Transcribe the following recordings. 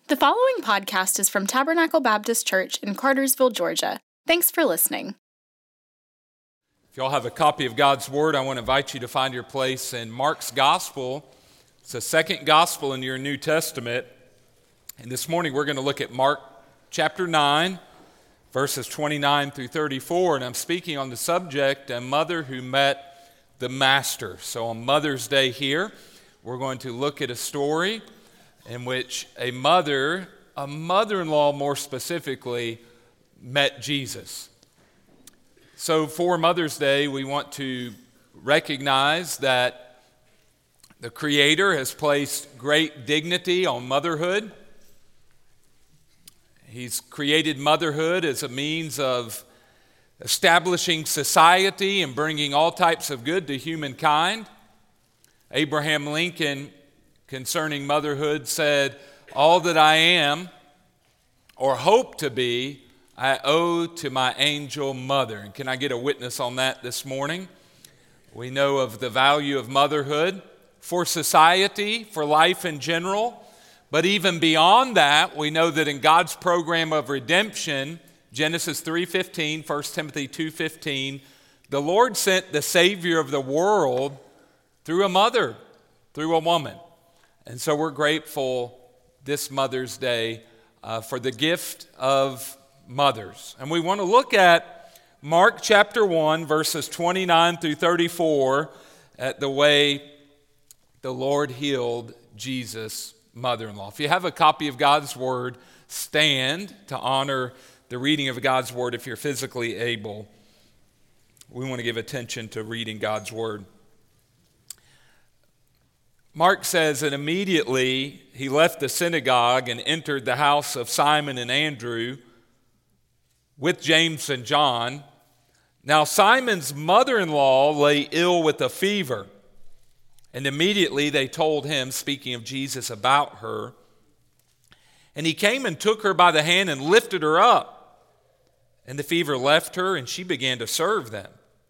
The following podcast is from Tabernacle Baptist Church in Cartersville, Georgia. Thanks for listening. If y'all have a copy of God's Word, I want to invite you to find your place in Mark's Gospel. It's the second Gospel in your New Testament. And this morning we're going to look at Mark chapter 9, verses 29 through 34. And I'm speaking on the subject, a mother who met the Master. So on Mother's Day here, we're going to look at a story in which a mother-in-law more specifically, met Jesus. So for Mother's Day, we want to recognize that the Creator has placed great dignity on motherhood. He's created motherhood as a means of establishing society and bringing all types of good to humankind. Abraham Lincoln, concerning motherhood, said, "All that I am or hope to be, I owe to my angel mother." And can I get a witness on that this morning? We know of the value of motherhood for society, for life in general. But even beyond that, we know that in God's program of redemption, Genesis 3:15, 1 Timothy 2:15, the Lord sent the Savior of the world through a mother, through a woman. And so we're grateful this Mother's Day for the gift of mothers. And we want to look at Mark chapter 1, verses 29 through 34, at the way the Lord healed Jesus' mother-in-law. If you have a copy of God's Word, stand to honor the reading of God's Word if you're physically able. We want to give attention to reading God's Word. Mark says, "And immediately he left the synagogue and entered the house of Simon and Andrew with James and John. Now Simon's mother-in-law lay ill with a fever, and immediately they told him," speaking of Jesus, "about her. And he came and took her by the hand and lifted her up. And the fever left her, and she began to serve them.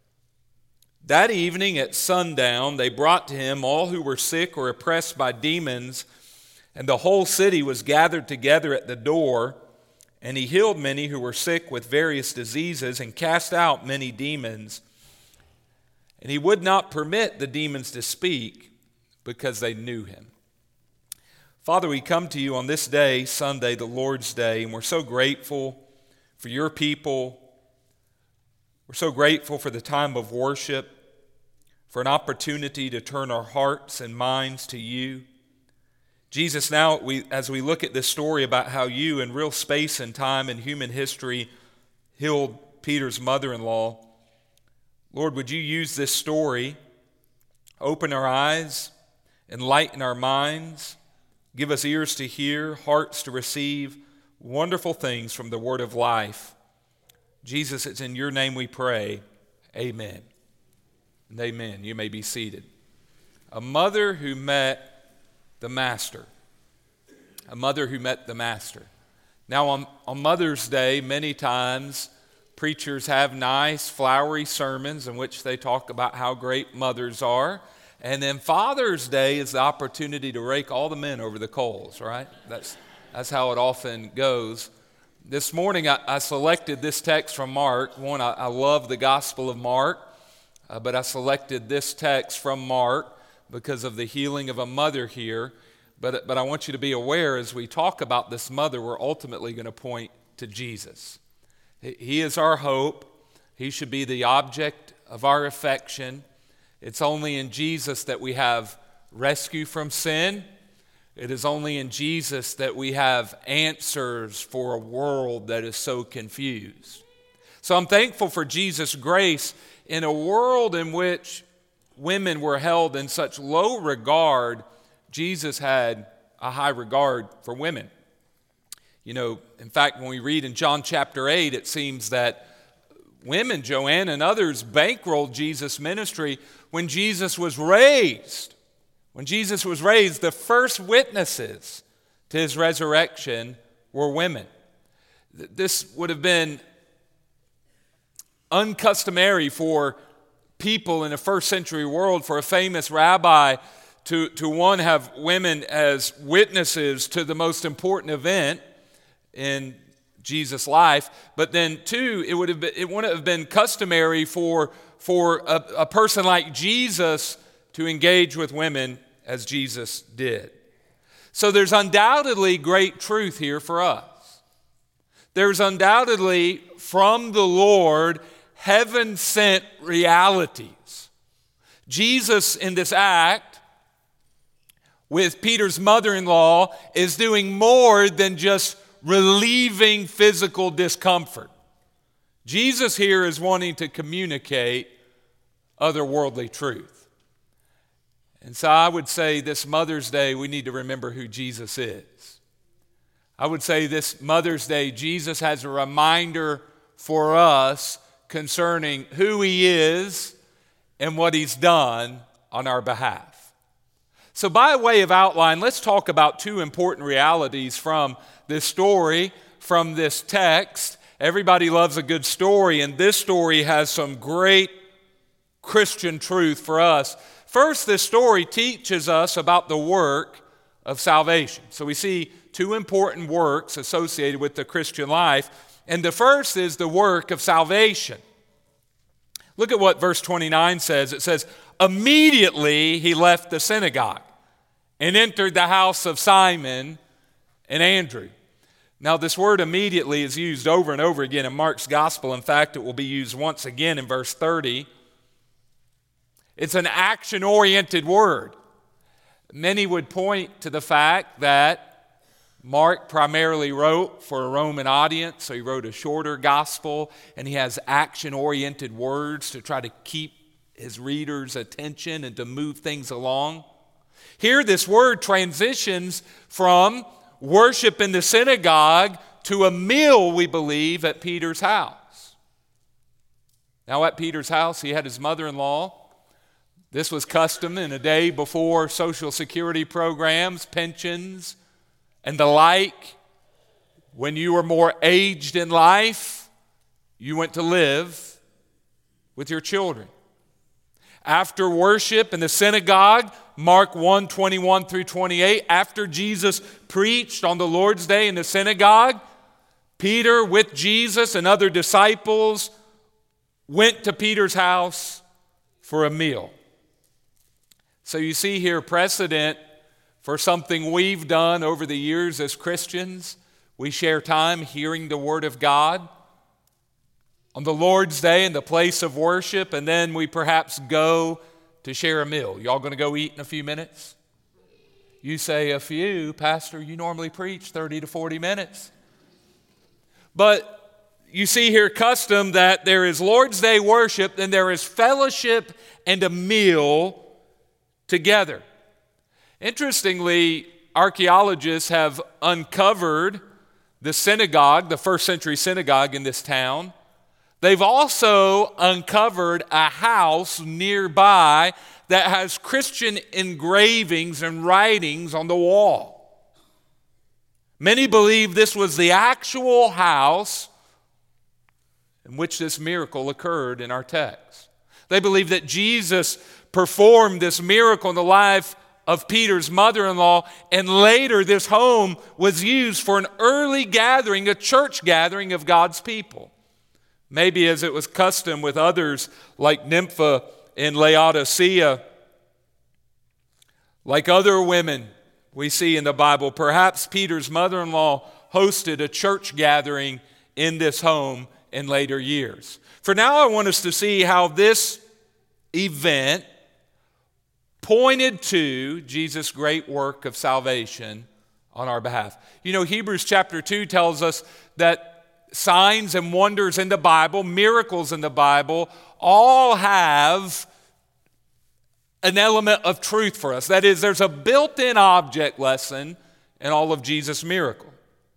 That evening at sundown, they brought to him all who were sick or oppressed by demons, and the whole city was gathered together at the door. And he healed many who were sick with various diseases and cast out many demons. And he would not permit the demons to speak because they knew him." Father, we come to you on this day, Sunday, the Lord's Day, and we're so grateful for your people. We're so grateful for the time of worship, for an opportunity to turn our hearts and minds to you. Jesus, now as we look at this story about how you, in real space and time in human history, healed Peter's mother-in-law, Lord, would you use this story, open our eyes, enlighten our minds, give us ears to hear, hearts to receive wonderful things from the word of life. Jesus, it's in your name we pray. Amen. And amen. You may be seated. A mother who met the Master. A mother who met the Master. Now on Mother's Day, many times preachers have nice, flowery sermons in which they talk about how great mothers are. And then Father's Day is the opportunity to rake all the men over the coals, right? That's how it often goes. This morning I selected this text from Mark. One, I love the Gospel of Mark, but I selected this text from Mark because of the healing of a mother here. But I want you to be aware as we talk about this mother, we're ultimately going to point to Jesus. He is our hope. He should be the object of our affection. It's only in Jesus that we have rescue from sin. It is only in Jesus that we have answers for a world that is so confused. So I'm thankful for Jesus' grace in a world in which women were held in such low regard. Jesus had a high regard for women. You know, in fact, when we read in John chapter 8, it seems that women, Joanne and others, bankrolled Jesus' ministry when Jesus was raised. When Jesus was raised, the first witnesses to his resurrection were women. This would have been uncustomary for people in a first century world, for a famous rabbi to one, have women as witnesses to the most important event in Jesus' life, but then two, it wouldn't have been customary for a person like Jesus to engage with women as Jesus did. So there's undoubtedly great truth here for us. There's undoubtedly from the Lord heaven-sent realities. Jesus in this act with Peter's mother-in-law is doing more than just relieving physical discomfort. Jesus here is wanting to communicate otherworldly truth. And so I would say this Mother's Day, we need to remember who Jesus is. I would say this Mother's Day, Jesus has a reminder for us concerning who he is and what he's done on our behalf. So by way of outline, let's talk about two important realities from this story, from this text. Everybody loves a good story, and this story has some great Christian truth for us. First, this story teaches us about the work of salvation. So we see two important works associated with the Christian life, and the first is the work of salvation. Look at what verse 29 says. It says, "Immediately he left the synagogue and entered the house of Simon and Andrew." Now, this word immediately is used over and over again in Mark's gospel. In fact, it will be used once again in verse 30. It's an action-oriented word. Many would point to the fact that Mark primarily wrote for a Roman audience, so he wrote a shorter gospel, and he has action-oriented words to try to keep his readers' attention and to move things along. Here, this word transitions from worship in the synagogue to a meal, we believe, at Peter's house. Now, at Peter's house, he had his mother-in-law. This was custom in a day before Social Security programs, pensions, and the like. When you were more aged in life, you went to live with your children. After worship in the synagogue, Mark 1:21 through 28, after Jesus preached on the Lord's Day in the synagogue, Peter with Jesus and other disciples went to Peter's house for a meal. So you see here precedent for something we've done over the years as Christians. We share time hearing the Word of God on the Lord's Day in the place of worship, and then we perhaps go to share a meal. Y'all going to go eat in a few minutes? You say a few. Pastor, you normally preach 30 to 40 minutes. But you see here custom that there is Lord's Day worship, then there is fellowship and a meal together. Interestingly, archaeologists have uncovered the synagogue, the first century synagogue in this town. They've also uncovered a house nearby that has Christian engravings and writings on the wall. Many believe this was the actual house in which this miracle occurred in our text. They believe that Jesus performed this miracle in the life of Peter's mother-in-law, and later this home was used for an early gathering, a church gathering of God's people. Maybe as it was custom with others like Nympha in Laodicea, like other women we see in the Bible, perhaps Peter's mother-in-law hosted a church gathering in this home in later years. For now, I want us to see how this event pointed to Jesus' great work of salvation on our behalf. You know, Hebrews chapter 2 tells us that signs and wonders in the Bible, miracles in the Bible, all have an element of truth for us. That is, there's a built-in object lesson in all of Jesus' miracles.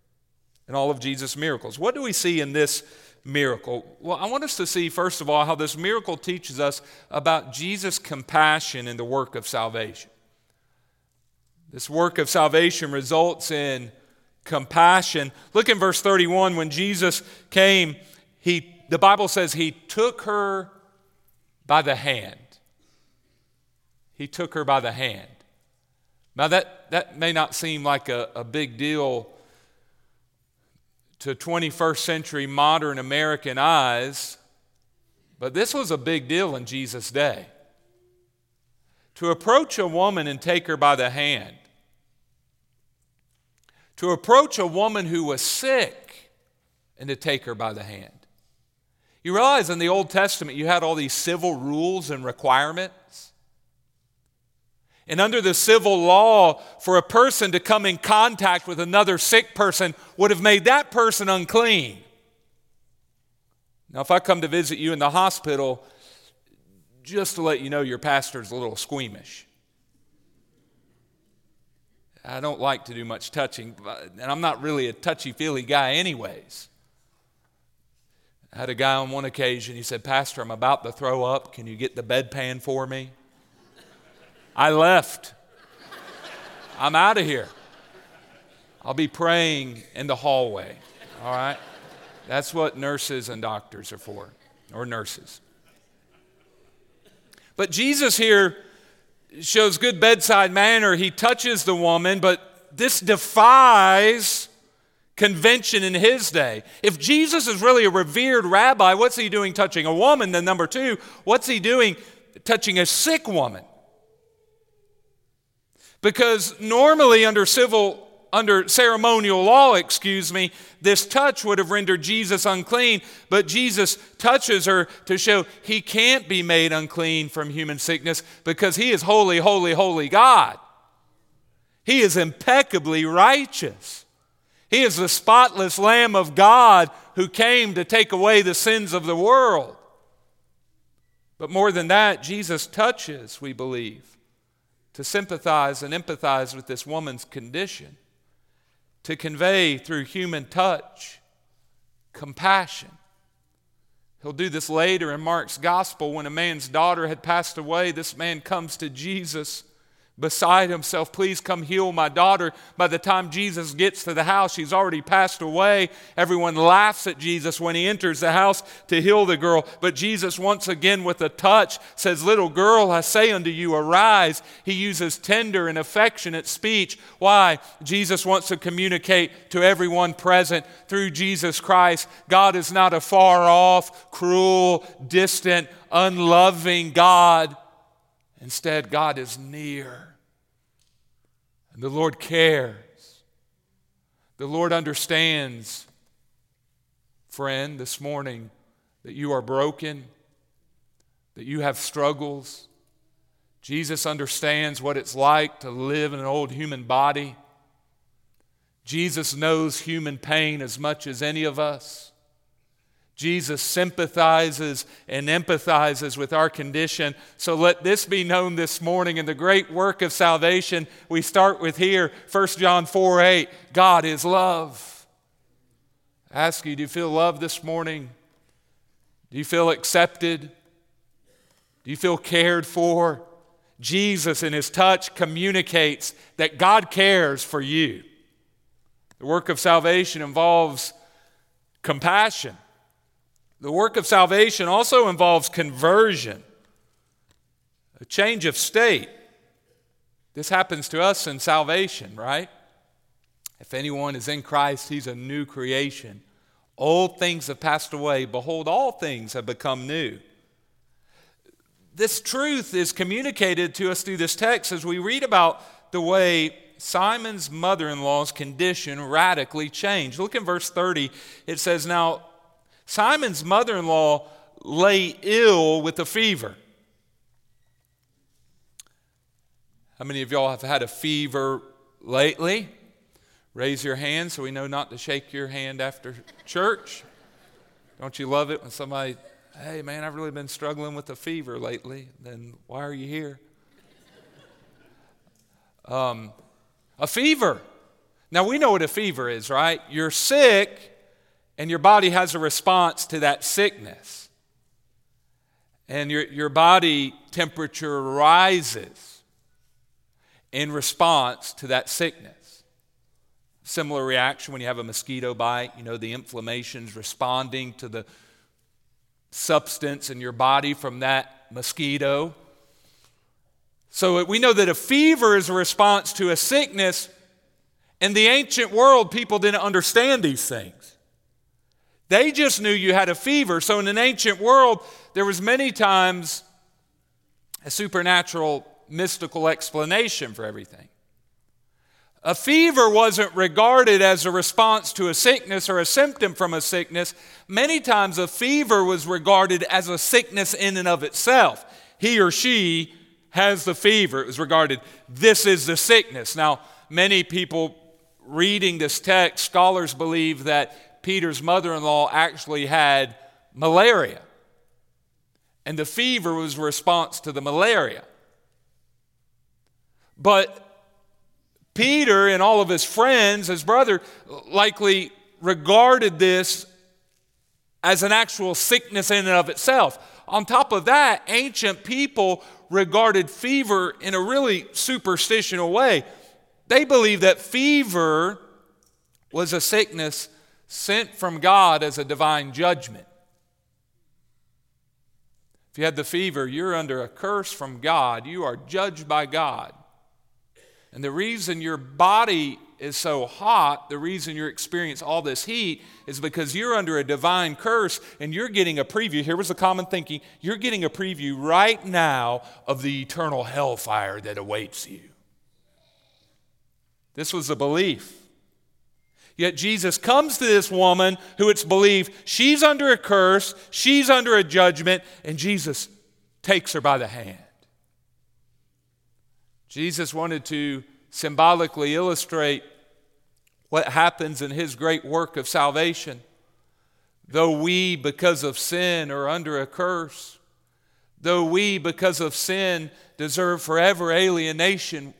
What do we see in this miracle? Well, I want us to see, first of all, how this miracle teaches us about Jesus' compassion in the work of salvation. This work of salvation results in compassion. Look in verse 31. When Jesus came, the Bible says he took her by the hand. He took her by the hand. Now that may not seem like a big deal to 21st century modern American eyes, but this was a big deal in Jesus' day. To approach a woman and take her by the hand, to approach a woman who was sick and to take her by the hand. You realize in the Old Testament you had all these civil rules and requirements. And under the civil law, for a person to come in contact with another sick person would have made that person unclean. Now, if I come to visit you in the hospital, just to let you know, your pastor's a little squeamish. I don't like to do much touching, and I'm not really a touchy-feely guy anyways. I had a guy on one occasion, he said, "Pastor, I'm about to throw up. Can you get the bedpan for me?" I left. I'm out of here. I'll be praying in the hallway, all right? That's what nurses and doctors are for, or nurses. But Jesus here shows good bedside manner. He touches the woman, but this defies convention in his day. If Jesus is really a revered rabbi, what's he doing touching a woman? Then number two, what's he doing touching a sick woman? Because normally under ceremonial law, this touch would have rendered Jesus unclean, but Jesus touches her to show he can't be made unclean from human sickness because he is holy, holy, holy God. He is impeccably righteous. He is the spotless Lamb of God who came to take away the sins of the world. But more than that, Jesus touches, we believe, to sympathize and empathize with this woman's condition, to convey through human touch compassion. He'll do this later in Mark's gospel. When a man's daughter had passed away, this man comes to Jesus beside himself. "Please come heal my daughter." By the time Jesus gets to the house, she's already passed away. Everyone laughs at Jesus when he enters the house to heal the girl. But Jesus, once again with a touch, says, "Little girl, I say unto you, arise." He uses tender and affectionate speech. Why? Jesus wants to communicate to everyone present through Jesus Christ. God is not a far off, cruel, distant, unloving God. Instead, God is near. And the Lord cares. The Lord understands, friend, this morning, that you are broken, that you have struggles. Jesus understands what it's like to live in an old human body. Jesus knows human pain as much as any of us. Jesus sympathizes and empathizes with our condition. So let this be known this morning in the great work of salvation. We start with here, 1 John 4:8. God is love. I ask you, do you feel loved this morning? Do you feel accepted? Do you feel cared for? Jesus in his touch communicates that God cares for you. The work of salvation involves compassion. The work of salvation also involves conversion, a change of state. This happens to us in salvation, right? If anyone is in Christ, he's a new creation. Old things have passed away. Behold, all things have become new. This truth is communicated to us through this text as we read about the way Simon's mother-in-law's condition radically changed. Look in verse 30. It says, "Now Simon's mother-in-law lay ill with a fever." How many of y'all have had a fever lately? Raise your hand so we know not to shake your hand after church. Don't you love it when somebody, "Hey man, I've really been struggling with a fever lately." Then why are you here? A fever. Now we know what a fever is, right? You're sick and your body has a response to that sickness. And your body temperature rises in response to that sickness. Similar reaction when you have a mosquito bite. You know, the inflammation's responding to the substance in your body from that mosquito. So we know that a fever is a response to a sickness. In the ancient world, people didn't understand these things. They just knew you had a fever. So in an ancient world, there was many times a supernatural, mystical explanation for everything. A fever wasn't regarded as a response to a sickness or a symptom from a sickness. Many times a fever was regarded as a sickness in and of itself. He or she has the fever. It was regarded, this is the sickness. Now, many people reading this text, scholars believe that Peter's mother-in-law actually had malaria. And the fever was a response to the malaria. But Peter and all of his friends, his brother, likely regarded this as an actual sickness in and of itself. On top of that, ancient people regarded fever in a really superstitional way. They believed that fever was a sickness sent from God as a divine judgment. If you had the fever, you're under a curse from God. You are judged by God. And the reason your body is so hot, the reason you experience all this heat, is because you're under a divine curse and you're getting a preview. Here was the common thinking. You're getting a preview right now of the eternal hellfire that awaits you. This was the belief. Yet Jesus comes to this woman who it's believed she's under a curse, she's under a judgment, and Jesus takes her by the hand. Jesus wanted to symbolically illustrate what happens in his great work of salvation. Though we, because of sin, are under a curse, though we, because of sin, deserve forever alienation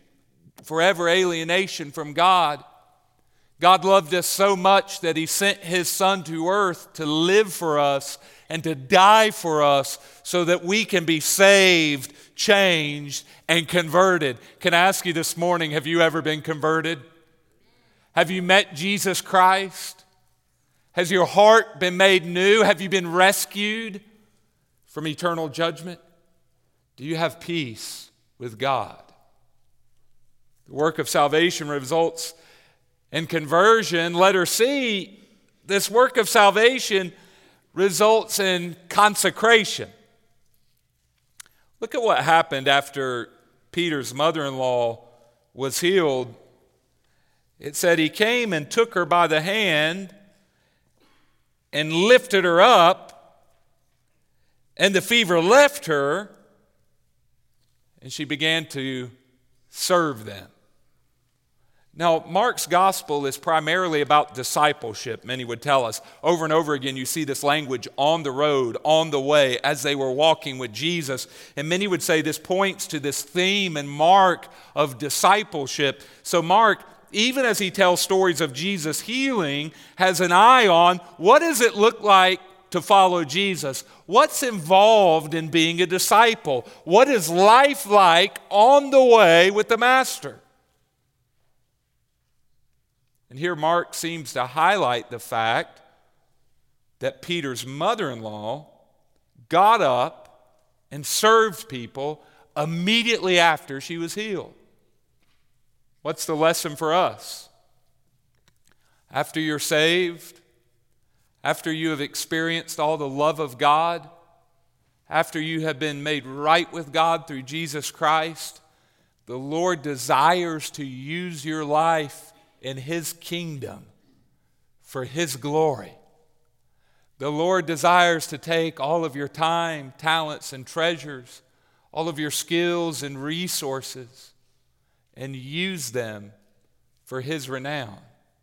from God, God loved us so much that he sent his Son to earth to live for us and to die for us so that we can be saved, changed, and converted. Can I ask you this morning, have you ever been converted? Have you met Jesus Christ? Has your heart been made new? Have you been rescued from eternal judgment? Do you have peace with God? The work of salvation results in conversion. Letter C, this work of salvation results in consecration. Look at what happened after Peter's mother-in-law was healed. It said he came and took her by the hand and lifted her up, and the fever left her, and she began to serve them. Now, Mark's gospel is primarily about discipleship, many would tell us. Over and over again, you see this language on the road, on the way, as they were walking with Jesus. And many would say this points to this theme in Mark of discipleship. So Mark, even as he tells stories of Jesus healing, has an eye on what does it look like to follow Jesus? What's involved in being a disciple? What is life like on the way with the Master? And here Mark seems to highlight the fact that Peter's mother-in-law got up and served people immediately after she was healed. What's the lesson for us? After you're saved, after you have experienced all the love of God, after you have been made right with God through Jesus Christ, the Lord desires to use your life in his kingdom for his glory. The Lord desires to take all of your time, talents, and treasures, all of your skills and resources, and use them for his renown.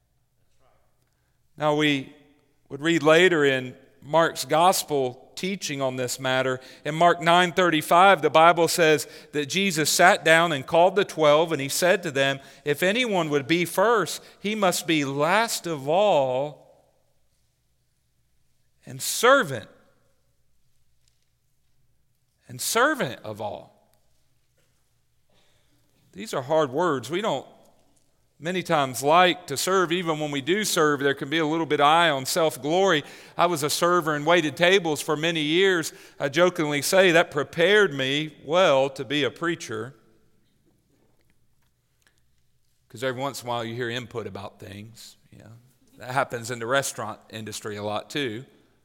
Now we would read later in Mark's gospel teaching on this matter. In Mark 9:35, the Bible says that Jesus sat down and called the 12, and he said to them, if anyone would be first, he must be last of all and servant of all. These are hard words. We don't many times like to serve. Even when we do serve, there can be a little bit of eye on self-glory. I was a server and waited tables for many years. I jokingly say that prepared me well to be a preacher. because every once in a while you hear input about things. That happens in the restaurant industry a lot too.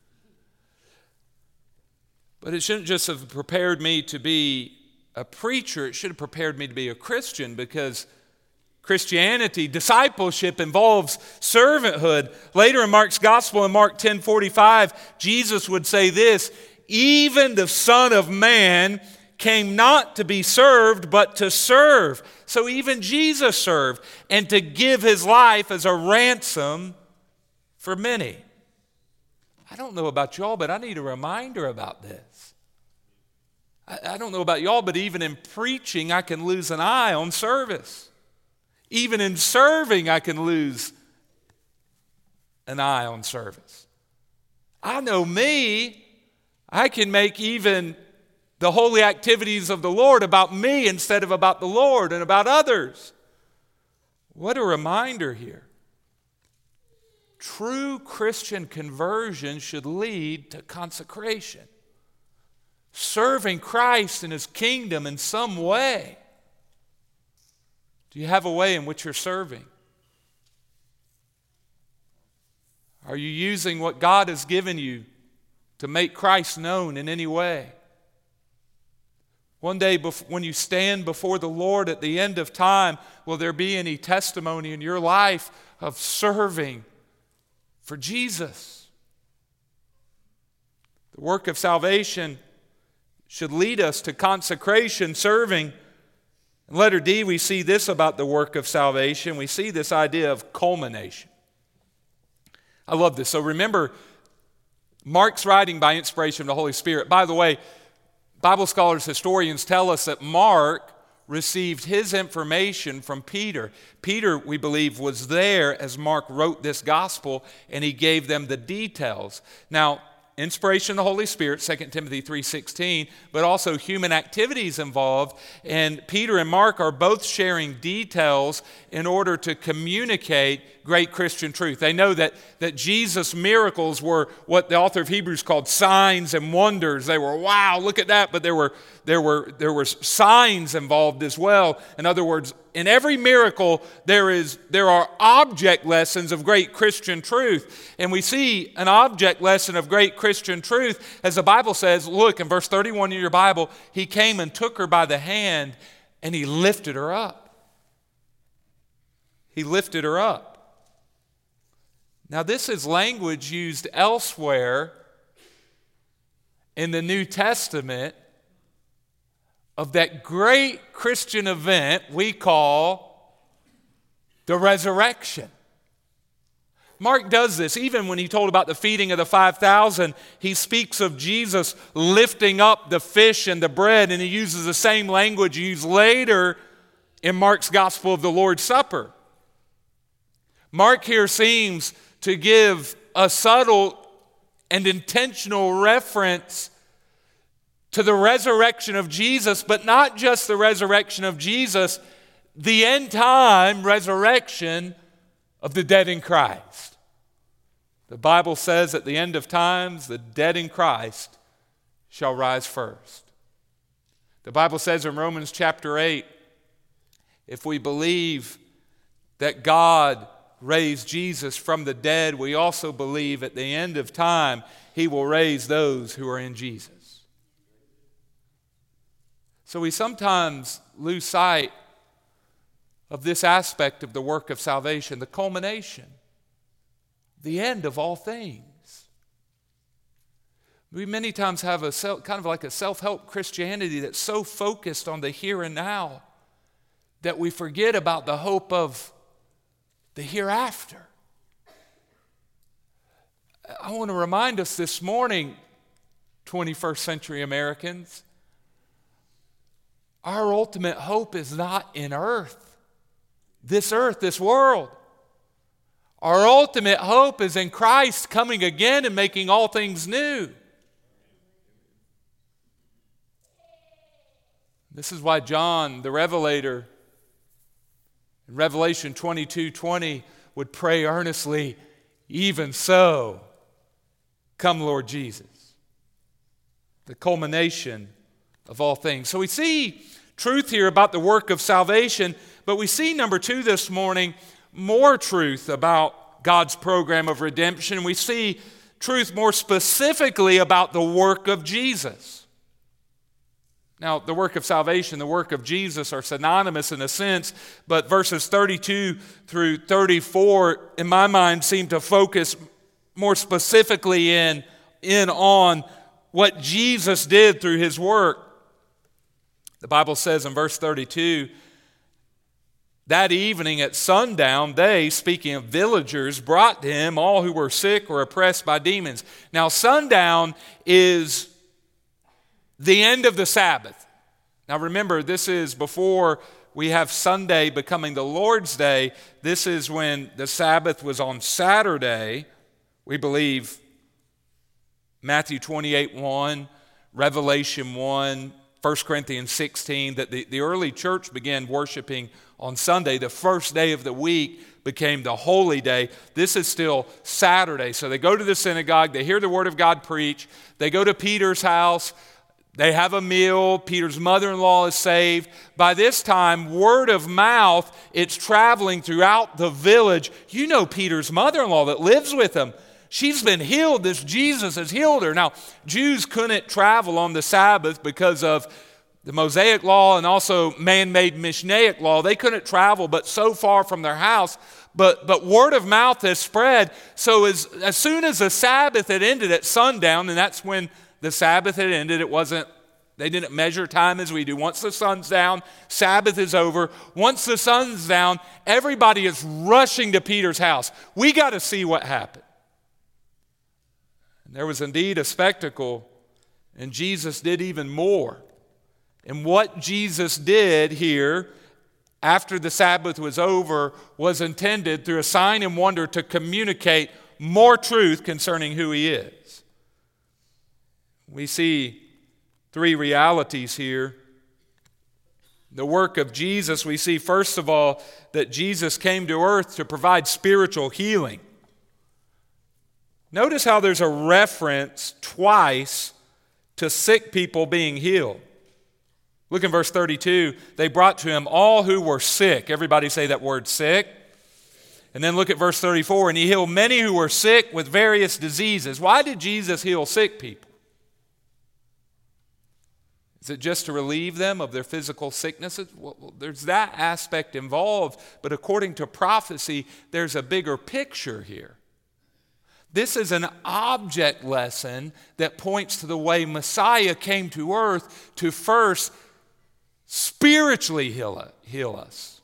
But it shouldn't just have prepared me to be a preacher. It should have prepared me to be a Christian, because Christianity, discipleship, involves servanthood. Later in Mark's gospel, in Mark 10:45, Jesus would say this: "Even the Son of Man came not to be served, but to serve." So even Jesus served, and to give his life as a ransom for many. I don't know about y'all, but I need a reminder about this. I don't know about y'all, but even in preaching, I can lose an eye on service. Even in serving, I can lose an eye on service. I know me, I can make even the holy activities of the Lord about me instead of about the Lord and about others. What a reminder here. True Christian conversion should lead to consecration. Serving Christ and his kingdom in some way. Do you have a way in which you're serving? Are you using what God has given you to make Christ known in any way? One day when you stand before the Lord at the end of time, will there be any testimony in your life of serving for Jesus? The work of salvation should lead us to consecration, serving. In letter D, we see this about the work of salvation. We see this idea of culmination. I love this. So remember, Mark's writing by inspiration of the Holy Spirit. By the way, Bible scholars, historians tell us that Mark received his information from Peter. Peter, we believe, was there as Mark wrote this gospel, and he gave them the details. Now, inspiration of the Holy Spirit, 2 Timothy 3:16, but also human activities involved. And Peter and Mark are both sharing details in order to communicate great Christian truth. They know that Jesus' miracles were what the author of Hebrews called signs and wonders. They were, wow, look at that, but there were signs involved as well. In other words, in every miracle, there are object lessons of great Christian truth. And we see an object lesson of great Christian truth as the Bible says, look, in verse 31 of your Bible, he came and took her by the hand and he lifted her up. He lifted her up. Now, this is language used elsewhere in the New Testament of that great Christian event we call the resurrection. Mark does this. Even when he told about the feeding of the 5,000, he speaks of Jesus lifting up the fish and the bread, and he uses the same language used later in Mark's Gospel of the Lord's Supper. Mark here seems to give a subtle and intentional reference to the resurrection of Jesus, but not just the resurrection of Jesus, the end time resurrection of the dead in Christ. The Bible says at the end of times, the dead in Christ shall rise first. The Bible says in Romans chapter 8, if we believe that God raised Jesus from the dead, we also believe at the end of time he will raise those who are in Jesus. So we sometimes lose sight of this aspect of the work of salvation, the culmination, the end of all things. We many times have kind of like a self-help Christianity that's so focused on the here and now that we forget about the hope of the hereafter. I want to remind us this morning, 21st century Americans, our ultimate hope is not in earth, this world. Our ultimate hope is in Christ coming again and making all things new. This is why John, the Revelator, in Revelation 22:20 would pray earnestly, even so, come Lord Jesus. The culmination of all things. So we see truth here about the work of salvation, But we see, number two this morning, more truth about God's program of redemption. We see truth more specifically about the work of Jesus. Now, the work of salvation, the work of Jesus are synonymous in a sense, but verses 32 through 34, in my mind, seem to focus more specifically in on what Jesus did through his work. The Bible says in verse 32, that evening at sundown, they, speaking of villagers, brought to him all who were sick or oppressed by demons. Now, sundown is the end of the Sabbath. Now remember, this is before we have Sunday becoming the Lord's Day. This is when the Sabbath was on Saturday. We believe Matthew 28:1, Revelation 1, 1 Corinthians 16, that the early church began worshiping on Sunday. The first day of the week became the holy day. This is still Saturday. So they go to the synagogue, they hear the word of God preached, they go to Peter's house, they have a meal, Peter's mother-in-law is saved. By this time, word of mouth, it's traveling throughout the village. You know Peter's mother-in-law that lives with him. She's been healed. This Jesus has healed her. Now, Jews couldn't travel on the Sabbath because of the Mosaic law and also man-made Mishnaic law. They couldn't travel but so far from their house. But word of mouth has spread. So as soon as the Sabbath had ended at sundown, and that's when the Sabbath had ended, they didn't measure time as we do. Once the sun's down, Sabbath is over. Once the sun's down, everybody is rushing to Peter's house. We got to see what happened. And there was indeed a spectacle, and Jesus did even more. And what Jesus did here after the Sabbath was over was intended through a sign and wonder to communicate more truth concerning who he is. We see three realities here. The work of Jesus, we see first of all that Jesus came to earth to provide spiritual healing. Notice how there's a reference twice to sick people being healed. Look in verse 32. They brought to him all who were sick. Everybody say that word, sick. And then look at verse 34. And he healed many who were sick with various diseases. Why did Jesus heal sick people? Is it just to relieve them of their physical sicknesses? Well, there's that aspect involved, but according to prophecy, there's a bigger picture here. This is an object lesson that points to the way Messiah came to earth to first spiritually heal us.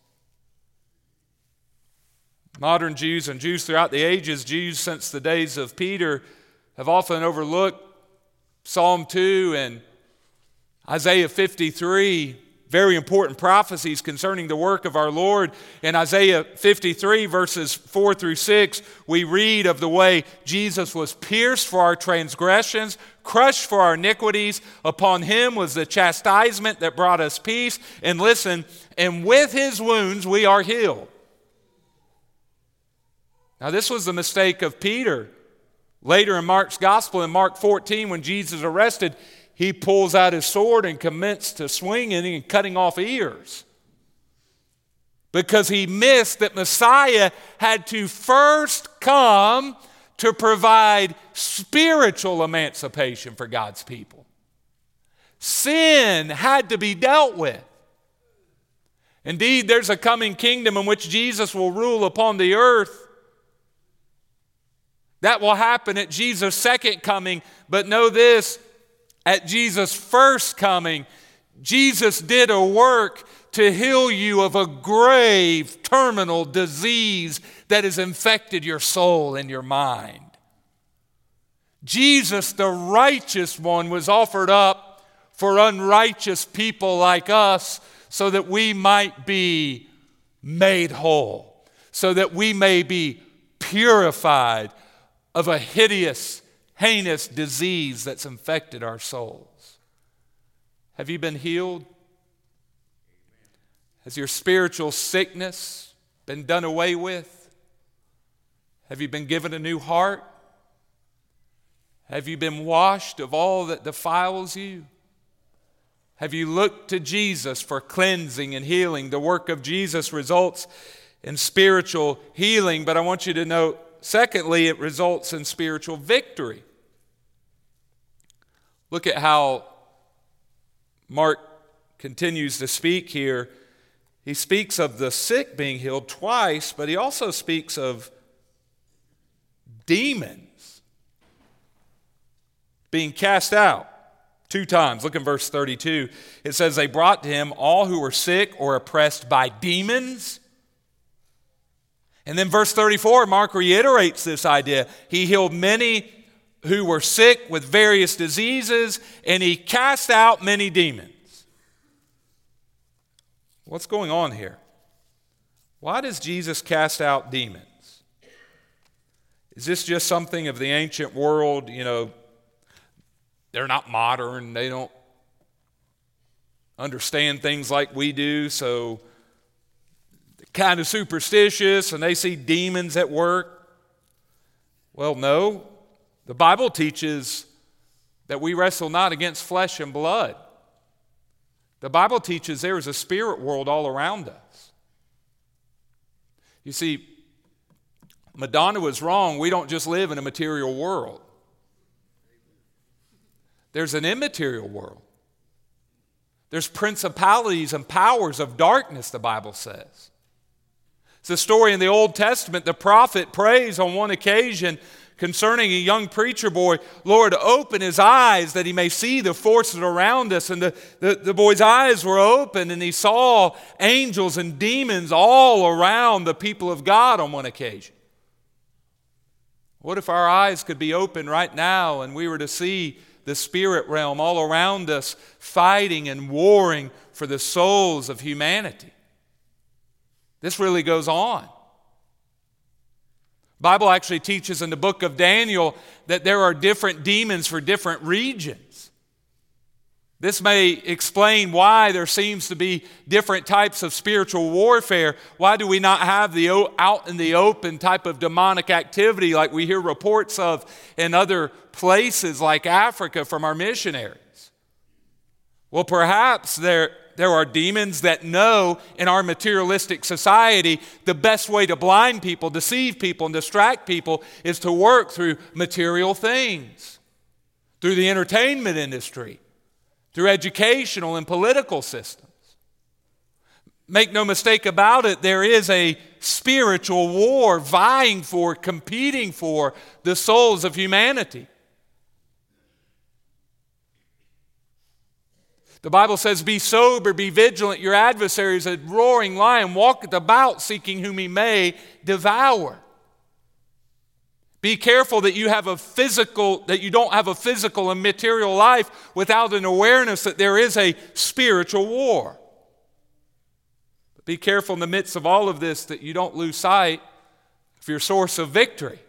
Modern Jews and Jews throughout the ages, Jews since the days of Peter, have often overlooked Psalm 2 and Isaiah 53, very important prophecies concerning the work of our Lord. In Isaiah 53, verses 4 through 6, we read of the way Jesus was pierced for our transgressions, crushed for our iniquities. Upon him was the chastisement that brought us peace. And listen, and with his wounds we are healed. Now this was the mistake of Peter. Later in Mark's gospel, in Mark 14, when Jesus is arrested, he pulls out his sword and commenced to swinging and cutting off ears. Because he missed that Messiah had to first come to provide spiritual emancipation for God's people. Sin had to be dealt with. Indeed, there's a coming kingdom in which Jesus will rule upon the earth. That will happen at Jesus' second coming. But know this, at Jesus' first coming, Jesus did a work to heal you of a grave terminal disease that has infected your soul and your mind. Jesus, the righteous one, was offered up for unrighteous people like us so that we might be made whole, so that we may be purified of a hideous, heinous disease that's infected our souls. Have you been healed? Has your spiritual sickness been done away with? Have you been given a new heart? Have you been washed of all that defiles you? Have you looked to Jesus for cleansing and healing? The work of Jesus results in spiritual healing, but I want you to note, secondly, it results in spiritual victory. Look at how Mark continues to speak here. He speaks of the sick being healed twice, but he also speaks of demons being cast out 2 times. Look in verse 32. It says, they brought to him all who were sick or oppressed by demons. And then verse 34, Mark reiterates this idea. He healed many who were sick with various diseases, and he cast out many demons. What's going on here? Why does Jesus cast out demons? Is this just something of the ancient world? You know, they're not modern. They don't understand things like we do, so they're kind of superstitious and they see demons at work. Well, no. The Bible teaches that we wrestle not against flesh and blood. The Bible teaches there is a spirit world all around us. You see, Madonna was wrong. We don't just live in a material world. There's an immaterial world. There's principalities and powers of darkness, the Bible says. It's a story in the Old Testament. The prophet prays on one occasion concerning a young preacher boy, Lord, open his eyes that he may see the forces around us. And the boy's eyes were open, and he saw angels and demons all around the people of God on one occasion. What if our eyes could be open right now and we were to see the spirit realm all around us fighting and warring for the souls of humanity? This really goes on. The Bible actually teaches in the book of Daniel that there are different demons for different regions. This may explain why there seems to be different types of spiritual warfare. Why do we not have the out in the open type of demonic activity like we hear reports of in other places like Africa from our missionaries? Well, perhaps there are demons that know in our materialistic society the best way to blind people, deceive people, and distract people is to work through material things, through the entertainment industry, through educational and political systems. Make no mistake about it, there is a spiritual war vying for, competing for the souls of humanity. The Bible says, be sober, be vigilant. Your adversary is a roaring lion, walketh about seeking whom he may devour. Be careful that you don't have a physical and material life without an awareness that there is a spiritual war. But be careful in the midst of all of this that you don't lose sight of your source of victory.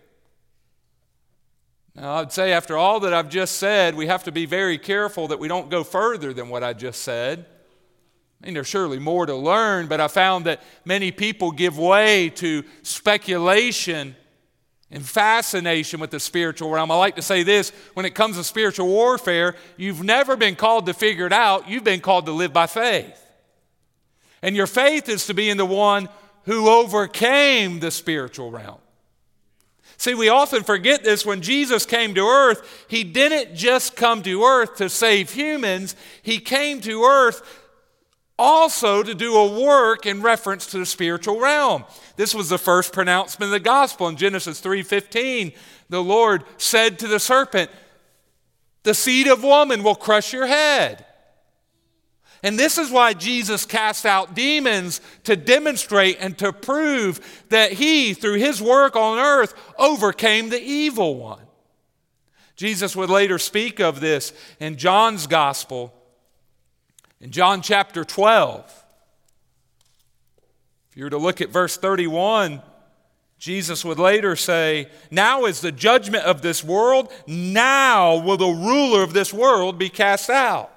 Now, I'd say after all that I've just said, we have to be very careful that we don't go further than what I just said. I mean, there's surely more to learn, but I found that many people give way to speculation and fascination with the spiritual realm. I like to say this, when it comes to spiritual warfare, you've never been called to figure it out. You've been called to live by faith. And your faith is to be in the one who overcame the spiritual realm. See, we often forget this. When Jesus came to earth, he didn't just come to earth to save humans. He came to earth also to do a work in reference to the spiritual realm. This was the first pronouncement of the gospel. In Genesis 3:15, the Lord said to the serpent, the seed of woman will crush your head. And this is why Jesus cast out demons, to demonstrate and to prove that he, through his work on earth, overcame the evil one. Jesus would later speak of this in John's gospel, in John chapter 12. If you were to look at verse 31, Jesus would later say, now is the judgment of this world, now will the ruler of this world be cast out.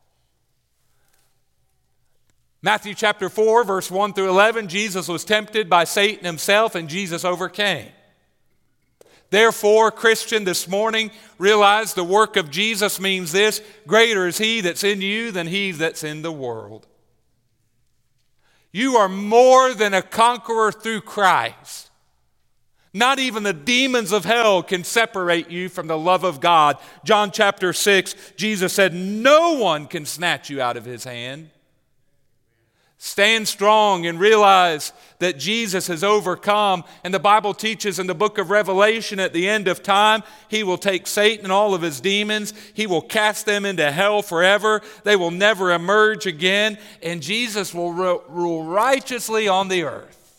Matthew chapter 4, verse 1 through 11, Jesus was tempted by Satan himself, and Jesus overcame. Therefore, Christian, this morning, realize the work of Jesus means this: greater is He that's in you than he that's in the world. You are more than a conqueror through Christ. Not even the demons of hell can separate you from the love of God. John chapter 6, Jesus said, no one can snatch you out of His hand. Stand strong and realize that Jesus has overcome. And the Bible teaches in the book of Revelation, at the end of time, He will take Satan and all of his demons. He will cast them into hell forever. They will never emerge again. And Jesus will rule righteously on the earth.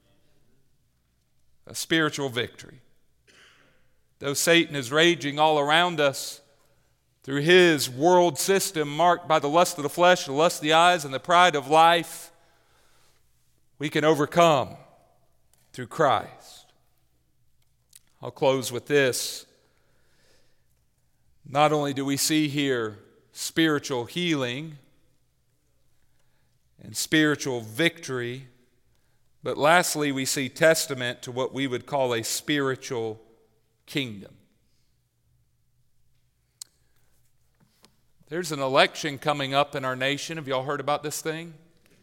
A spiritual victory. Though Satan is raging all around us, through his world system marked by the lust of the flesh, the lust of the eyes, and the pride of life, we can overcome through Christ. I'll close with this. Not only do we see here spiritual healing and spiritual victory, but lastly, we see testament to what we would call a spiritual kingdom. There's an election coming up in our nation. Have y'all heard about this thing?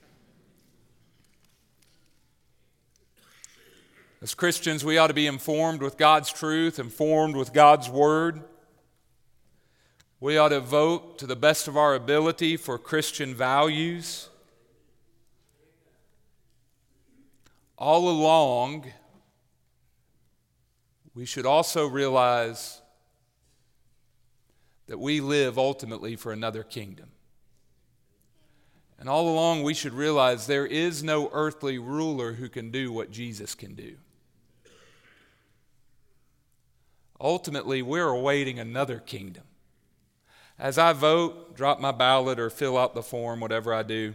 As Christians, we ought to be informed with God's truth, informed with God's word. We ought to vote to the best of our ability for Christian values. All along, we should also realize that we live ultimately for another kingdom. And all along we should realize there is no earthly ruler who can do what Jesus can do. Ultimately, we're awaiting another kingdom. As I vote, drop my ballot, or fill out the form, whatever I do,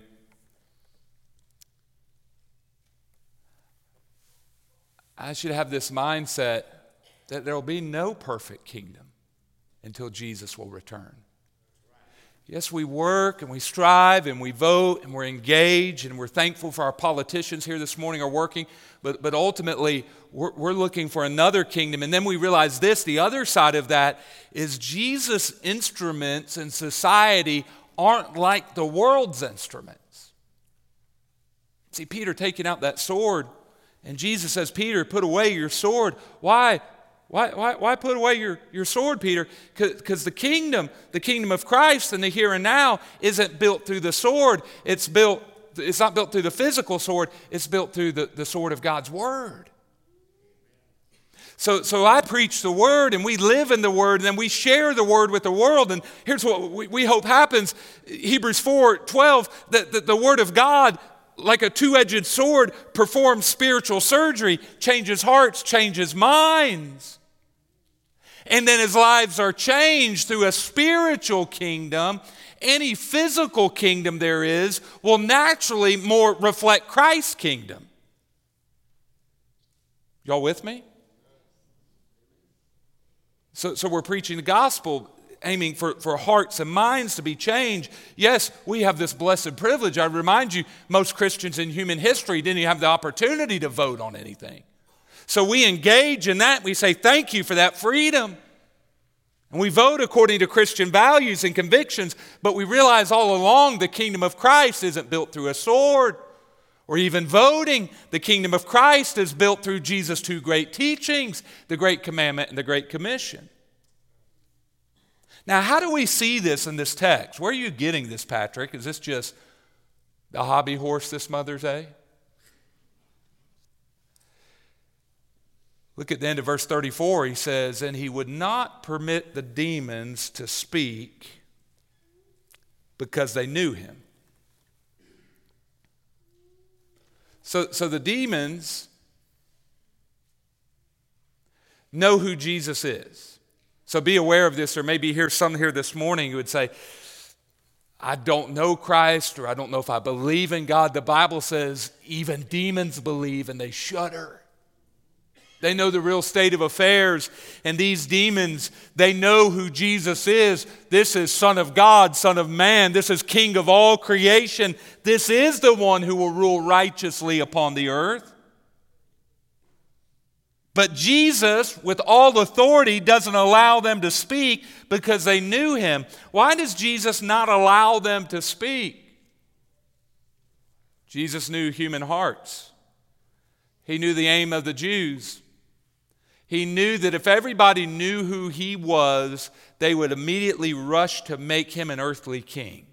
I should have this mindset that there will be no perfect kingdom until Jesus will return. Yes, we work and we strive and we vote and we're engaged and we're thankful for our politicians here this morning are working, but ultimately we're looking for another kingdom. And then we realize this, the other side of that is Jesus' instruments in society aren't like the world's instruments. See, Peter taking out that sword, and Jesus says, Peter, put away your sword. Why? Why put away your sword, Peter? Because the kingdom of Christ in the here and now isn't built through the sword. It's not built through the physical sword. It's built through the sword of God's word. So I preach the word, and we live in the word, and then we share the word with the world. And here's what we hope happens. Hebrews 4:12, that the word of God, like a two-edged sword, performs spiritual surgery, changes hearts, changes minds. And then as lives are changed through a spiritual kingdom, any physical kingdom there is will naturally more reflect Christ's kingdom. Y'all with me? So we're preaching the gospel, aiming for hearts and minds to be changed. Yes, we have this blessed privilege. I remind you, most Christians in human history didn't even have the opportunity to vote on anything. So we engage in that. We say, thank you for that freedom. And we vote according to Christian values and convictions, but we realize all along the kingdom of Christ isn't built through a sword or even voting. The kingdom of Christ is built through Jesus' two great teachings, the Great Commandment and the Great Commission. Now, how do we see this in this text? Where are you getting this, Patrick? Is this just the hobby horse this Mother's Day? Look at the end of verse 34. He says, and he would not permit the demons to speak because they knew him. So the demons know who Jesus is. So be aware of this, or maybe here's some here this morning who would say, I don't know Christ, or I don't know if I believe in God. The Bible says even demons believe and they shudder. They know the real state of affairs, and these demons, they know who Jesus is. This is Son of God, Son of Man. This is King of all creation. This is the one who will rule righteously upon the earth. But Jesus, with all authority, doesn't allow them to speak because they knew him. Why does Jesus not allow them to speak? Jesus knew human hearts. He knew the aim of the Jews. He knew that if everybody knew who he was, they would immediately rush to make him an earthly king.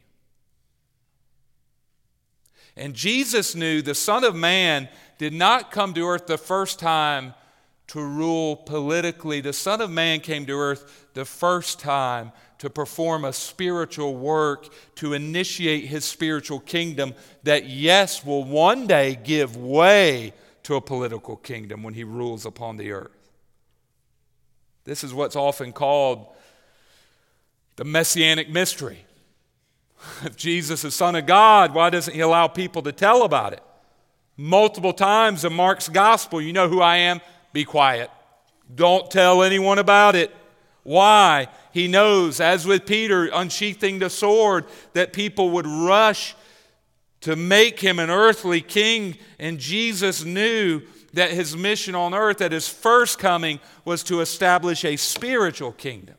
And Jesus knew the Son of Man did not come to earth the first time to rule politically. The Son of Man came to earth the first time to perform a spiritual work, to initiate his spiritual kingdom that, yes, will one day give way to a political kingdom when he rules upon the earth. This is what's often called the messianic mystery. If Jesus is Son of God, why doesn't he allow people to tell about it? Multiple times in Mark's gospel, you know who I am? Be quiet. Don't tell anyone about it. Why? He knows, as with Peter unsheathing the sword, that people would rush to make him an earthly king. And Jesus knew that his mission on earth, at his first coming, was to establish a spiritual kingdom.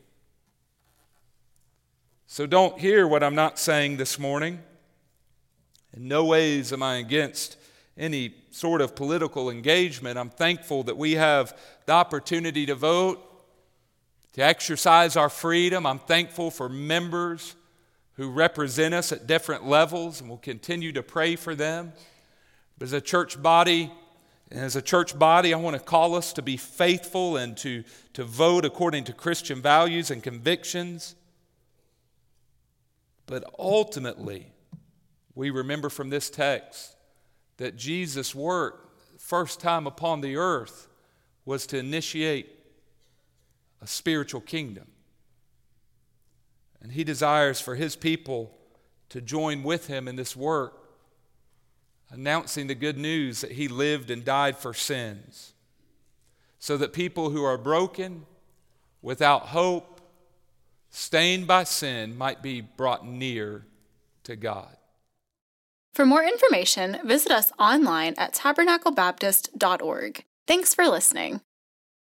So don't hear what I'm not saying this morning. In no ways am I against any sort of political engagement. I'm thankful that we have the opportunity to vote, to exercise our freedom. I'm thankful for members who represent us at different levels, and we'll continue to pray for them. But as a church body, I want to call us to be faithful and to vote according to Christian values and convictions. But ultimately, we remember from this text that Jesus' work, first time upon the earth, was to initiate a spiritual kingdom. And he desires for his people to join with him in this work, announcing the good news that he lived and died for sins, so that people who are broken, without hope, stained by sin, might be brought near to God. For more information, visit us online at tabernaclebaptist.org. Thanks for listening.